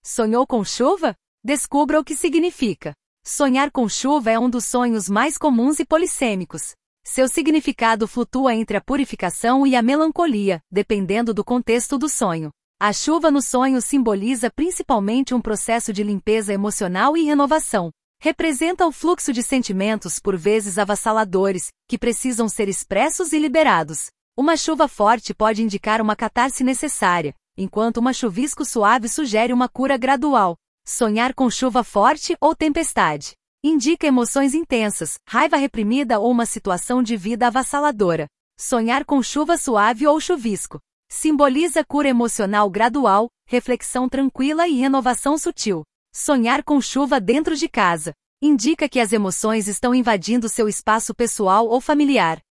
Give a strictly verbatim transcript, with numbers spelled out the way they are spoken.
Sonhou com chuva? Descubra o que significa. Sonhar com chuva é um dos sonhos mais comuns e polissêmicos. Seu significado flutua entre a purificação e a melancolia, dependendo do contexto do sonho. A chuva no sonho simboliza principalmente um processo de limpeza emocional e renovação. Representa o fluxo de sentimentos, por vezes avassaladores, que precisam ser expressos e liberados. Uma chuva forte pode indicar uma catarse necessária, enquanto uma chuvisco suave sugere uma cura gradual. Sonhar com chuva forte ou tempestade indica emoções intensas, raiva reprimida ou uma situação de vida avassaladora. Sonhar com chuva suave ou chuvisco simboliza cura emocional gradual, reflexão tranquila e renovação sutil. Sonhar com chuva dentro de casa indica que as emoções estão invadindo seu espaço pessoal ou familiar.